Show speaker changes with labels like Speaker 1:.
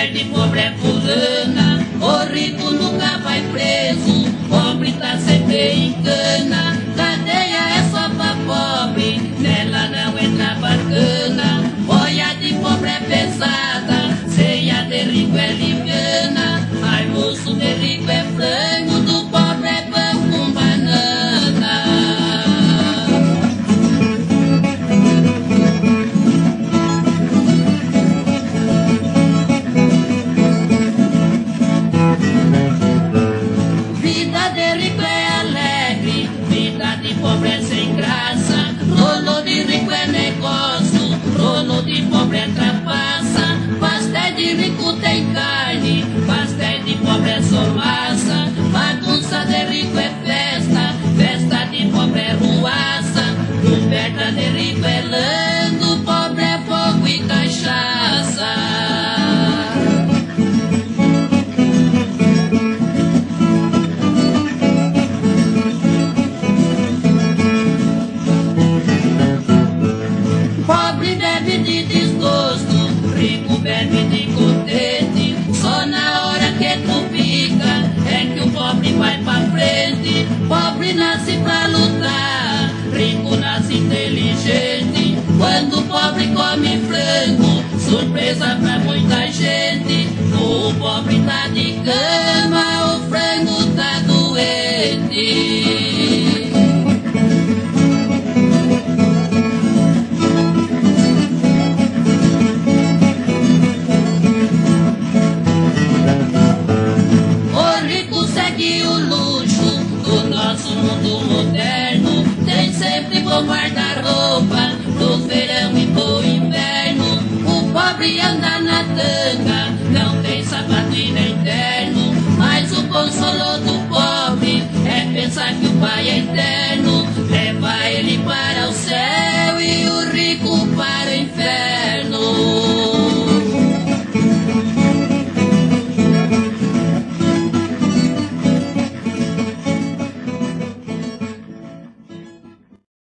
Speaker 1: mulher de pobre é fulana. O rico nunca vai preso, pobre tá sempre em cana. Cadeia é só pra pobre, nela não entra bacana. Boia de pobre é pesada, ceia de rico é liviana. Almoço de rico é frango, do pobre é pão com banana. Vida de rico é alegre, vida de pobre é sem graça. Rolo de rico é negócio, rolo de pobre é trapaça. Pastel de rico tem carne, pastel de pobre é só massa. Bagunça de rico é festa, festa de pobre é ruaça. Coberta de rico é lã, do pobre é fogo e cachaça. Pobre bebe de desgosto, rico bebe de contente. Só na hora que tu fica é que o pobre vai pra frente. Pobre nasce pra lutar, rico nasce inteligente. Quando o pobre come frango, surpresa pra muita gente. O pobre tá de cama, o frango tá doente. Segue o luxo do nosso mundo moderno. Tem sempre bom guarda-roupa,